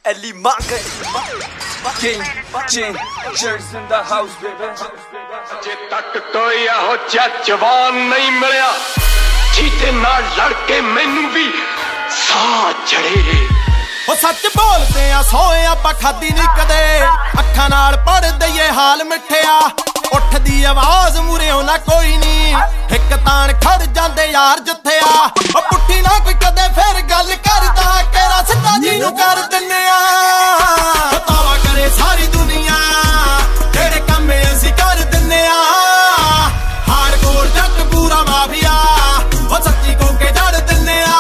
Ellie Manga, King, Changers in the house, baby. ਜੇ ਤੱਕ ਕੋਈ ਇਹੋ ਜਿਹਾ ਜਵਾਨ ਨਹੀਂ ਮਿਲਿਆ ਜਿਹਦੇ ਨਾਲ ਲੜ ਕੇ ਮੈਨੂੰ ਵੀ ਸਾਹ ਚੜੇ। ਉਹ ਸੱਚ ਬੋਲਦੇ ਆ ਸੋਏ ਆਪਾਂ ਖਾਦੀ ਨਹੀਂ ਕਦੇ, ਅੱਖਾਂ ਨਾਲ ਪੜ ਦਈਏ ਹਾਲ ਮਿੱਠਿਆ। ਉੱਠਦੀ ਆਵਾਜ਼ ਮੂਰਿਓ ਨਾ ਕੋਈ ਨਹੀਂ, ਇੱਕ ਤਾਣ ਖੜ ਜਾਂਦੇ ਯਾਰ ਜਿੱਥੇ ਆ। ਉਹ ਪੁੱਠੀ ਨਾ ਕੋਈ ਕਦੇ ਫਿਰ ਗੱਲ ਕਰਦਾ, ਕਿਹੜਾ ਸਿੱਧਾ ਜੀ ਨੂੰ ਕਰ ਦਿੰਨੇ ਆ। ਤਾਵਾ ਕਰੇ ਸਾਰੀ ਦੁਨੀਆ, ਜਿਹੜੇ ਕੰਮ ਅਸੀਂ ਕਰ ਦਿੰਨੇ ਆ। ਹਾਰਡਕੋਰ ਜੱਟ ਪੂਰਾ ਮਾਫੀਆ, ਉਹ ਸੱਚੀ ਕੋ ਕੇ ਜੜ ਦਿੰਨੇ ਆ।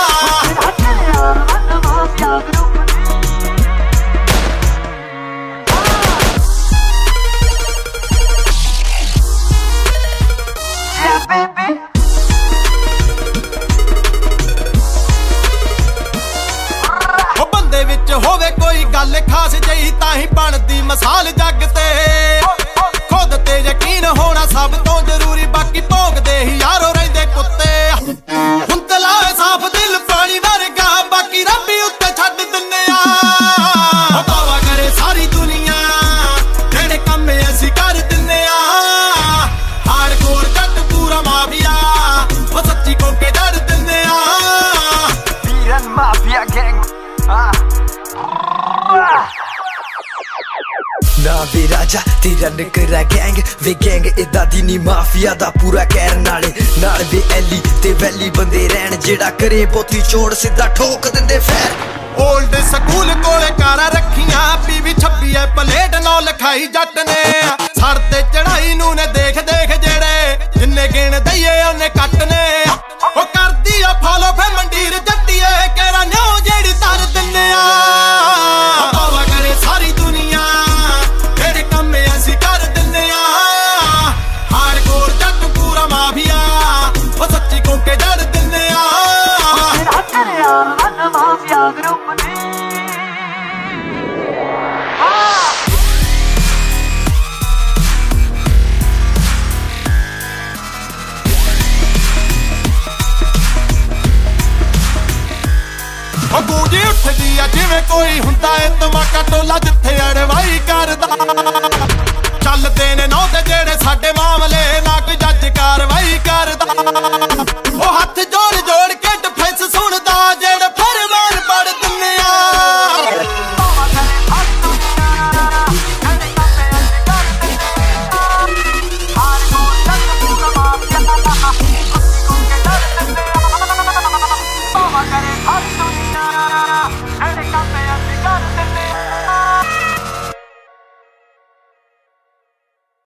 ਉਹ ਬੰਦੇ ਵਿੱਚ ਹੋਵੇ ਕੋਈ ਗੱਲ ਖਾਸ ਜਿਹੀ, ਤਾਂ ਹੀ ਬਣਦੀ ਮਿਸਾਲ ਜੱਗ ਤੇ। ਖੁਦ ਤੇ ਯਕੀਨ ਹੋਣਾ ਸਭ ਤੋਂ ਜ਼ਰੂਰੀ, ਬਾਕੀ ਭੋਗਦੇ ਹੀ ਯਾਰੋ ਰਹਿੰਦੇ ਕੁੱਤੇ। ਹੁਣ ਤਲਾ ਸਾਫ ਦਿਲ ਪਾਣੀ ਵਰਗਾ, ਬਾਕੀ ਰੱਬ ਹੀ ਉੱਤੇ ਛੱਡ ਦਿੰਨੇ ਆ। ਹਵਾਵਾ ਕਰੇ ਸਾਰੀ ਦੁਨੀਆ, ਜਿਹੜੇ ਕੰਮ ਅਸੀਂ ਕਰ ਦਿੰਨੇ ਆ। ਹਾਰਡਕੋਰ ਜੱਟ ਪੂਰਾ ਮਾਫੀਆ, ਉਹ ਸੱਚੀ ਕੋ ਕੇ ਡਰ ਦਿੰਨੇ ਆ। Viren Mafia Gang, ਨਾ ਵੇ ਰਾਜਾ ਤੇਰਾ ਨਿਕਰਾ ਗੈਂਗ ਵੇ ਗੈਂਗ ਇਦਾਂ ਦੀ ਨੀ ਮਾਫੀਆ ਦਾ ਪੂਰਾ ਕਹਿਰ ਨਾਲੇ ਨਾਲ ਵੇ ਐਲੀ ਤੇ ਵੈਲੀ ਬੰਦੇ ਰਹਿਣ, ਜਿਹੜਾ ਕਰੇ ਬੋਤੀ ਚੋੜ ਸਿੱਧਾ ਠੋਕ ਦਿੰਦੇ ਫੈਰ। ਓਲਡ ਸਕੂਲ ਕੋਲੇ ਕਾਰਾਂ ਰੱਖੀਆਂ, ਪੀਵੀ 26 ਐ ਪਲੇਟ ਨੌ ਲਿਖਾਈ ਜੱਟ ਨੇ। ਸਰ ਤੇ ਚੜਾਈ ਨੂੰ ਨੇ ਦੇਖ ਦੇਖ ਜਿਹੜੇ, ਜਿੰਨੇ ਗਿਣ ਦਈਏ ਉਹਨੇ ਕੱਟ ਨੇ। ਉਹ ਕਰਦੀ ਆ ਫਾਲੋ ਫੇ ਮੰਡੀਰ ਜੱਟੀਏ, ਕਿਹੜਾ ਨਿਓ ਜਿਹੜੀ ਤਰ ਦਿੰਨੇ ਆ। ਹਵਾਵਾ ਕਰੇ ਸਾਰੀ ਦੁਨੀਆ, ਜਿਹੜੇ ਕੰਮ ਅਸੀਂ ਕਰ ਦਿੰਨੇ ਆ। ਹਾਰਡਕੋਰ ਜੱਟ ਪੂਰਾ ਮਾਫੀਆ, ਉਹ ਸੱਚੀ ਕੋ ਕੇ ਜੜ ਦਿੰਨੇ ਆ। ਉਹ ਗੂੰਜੀ ਉੱਠਦੀ ਆ ਜਿਵੇਂ ਕੋਈ ਹੁੰਦਾ ਏ ਧਮਾਕਾ ਟੋਲਾ, ਜਿੱਥੇ ਅੜਵਾਈ ਕਰਦਾ। ਚੱਲਦੇ ਨੇ ਨੌ ਤੇ ਜਿਹੜੇ ਸਾਡੇ